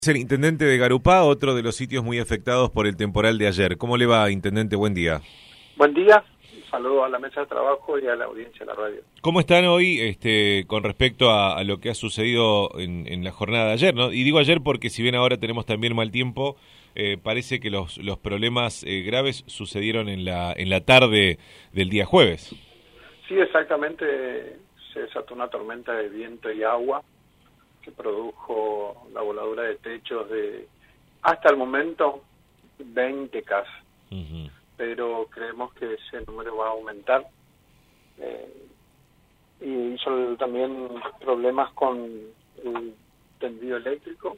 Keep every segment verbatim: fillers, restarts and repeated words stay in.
Es el intendente de Garupá, otro de los sitios muy afectados por el temporal de ayer. ¿Cómo le va, intendente? Buen día. Buen día, un saludo a la mesa de trabajo y a la audiencia de la radio. ¿Cómo están hoy este, con respecto a, a lo que ha sucedido en, en la jornada de ayer, ¿no? Y digo ayer porque si bien ahora tenemos también mal tiempo, eh, parece que los, los problemas eh, graves sucedieron en la, en la tarde del día jueves. Sí, exactamente, se desató una tormenta de viento y agua que produjo la voladura de techos de, hasta el momento, veinte casas. Uh-huh. Pero creemos que ese número va a aumentar. Eh, y hizo también problemas con el tendido eléctrico.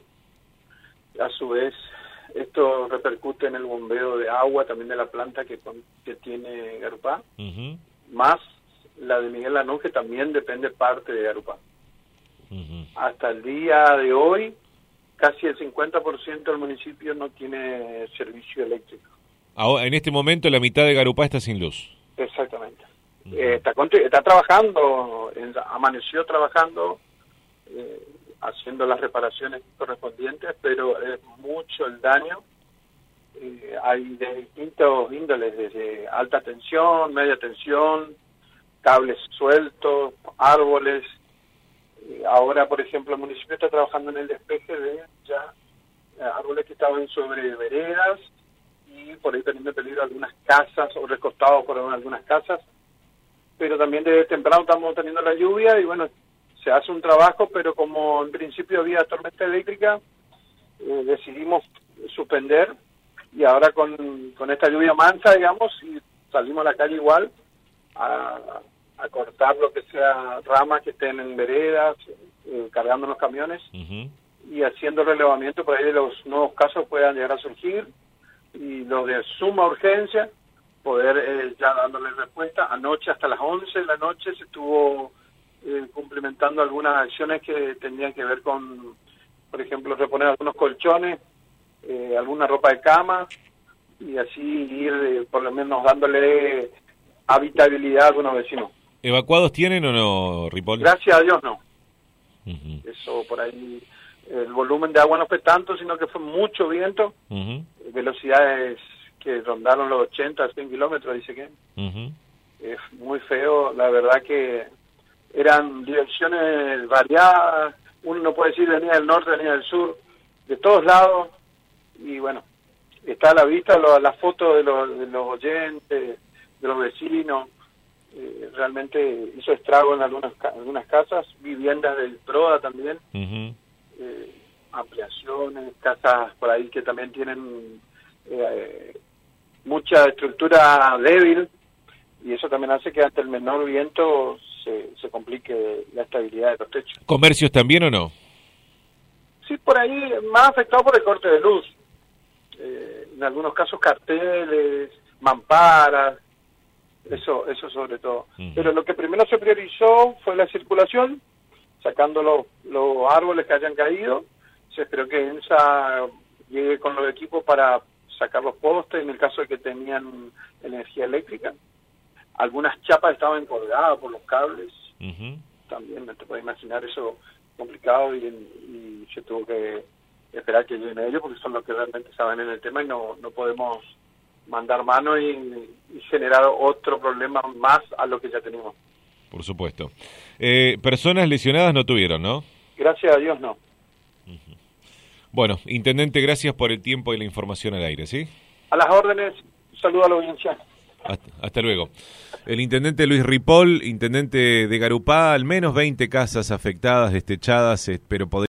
A su vez, esto repercute en el bombeo de agua también de la planta que, que tiene Garupá, uh-huh. Más la de Miguel Lanús, que también depende parte de Garupá. Uh-huh. Hasta el día de hoy, casi el cincuenta por ciento del municipio no tiene servicio eléctrico. Ahora, en este momento la mitad de Garupá está sin luz. Exactamente. Uh-huh. eh, está, está trabajando, amaneció trabajando, eh, haciendo las reparaciones correspondientes, pero es mucho el daño. Eh, hay de distintos índoles, desde alta tensión, media tensión, cables sueltos, árboles. Ahora, por ejemplo, el municipio está trabajando en el despeje de ya árboles que estaban sobre veredas y por ahí teniendo peligro algunas casas o recostados por algunas casas, pero también desde temprano estamos teniendo la lluvia y bueno, se hace un trabajo, pero como en principio había tormenta eléctrica, eh, decidimos suspender y ahora con, con esta lluvia mansa, digamos, y salimos a la calle igual a... a cortar lo que sea ramas que estén en veredas, eh, cargando los camiones, uh-huh. Y haciendo relevamiento por ahí de los nuevos casos puedan llegar a surgir y los de suma urgencia, poder eh, ya dándole respuesta. Anoche hasta las once de la noche se estuvo eh, cumplimentando algunas acciones que tenían que ver con, por ejemplo, reponer algunos colchones, eh, alguna ropa de cama y así ir eh, por lo menos dándole habitabilidad a algunos vecinos. ¿Evacuados tienen o no, Ripoll? Gracias a Dios no. Uh-huh. Eso por ahí, el volumen de agua no fue tanto, sino que fue mucho viento, uh-huh. Velocidades que rondaron los ochenta, cien kilómetros, dice que. Uh-huh. Es muy feo, la verdad que eran direcciones variadas, uno no puede decir venía del norte, venía del sur, de todos lados, y bueno, está a la vista lo, la foto de los, de los oyentes, de los vecinos. Eh, realmente hizo estrago en algunas algunas casas, viviendas del PROA también, uh-huh. eh, ampliaciones, casas por ahí que también tienen eh, mucha estructura débil y eso también hace que ante el menor viento se, se complique la estabilidad de los techos. ¿Comercios también o no? Sí, por ahí más afectado por el corte de luz, eh, en algunos casos carteles, mamparas. Eso eso sobre todo. Uh-huh. Pero lo que primero se priorizó fue la circulación, sacando los, los árboles que hayan caído. Se esperó que ENSA llegue con los equipos para sacar los postes, en el caso de que tenían energía eléctrica. Algunas chapas estaban colgadas por los cables. Uh-huh. También te puedes imaginar eso complicado y, y se tuvo que esperar que lleguen ellos porque son los que realmente saben en el tema y no, no podemos mandar mano y, y generar otro problema más a lo que ya tenemos. Por supuesto. Eh, personas lesionadas no tuvieron, ¿no? Gracias a Dios, no. Uh-huh. Bueno, intendente, gracias por el tiempo y la información al aire, ¿sí? A las órdenes, un saludo a la audiencia. Hasta, hasta luego. El intendente Luis Ripoll, intendente de Garupá, al menos veinte casas afectadas, destechadas, pero podría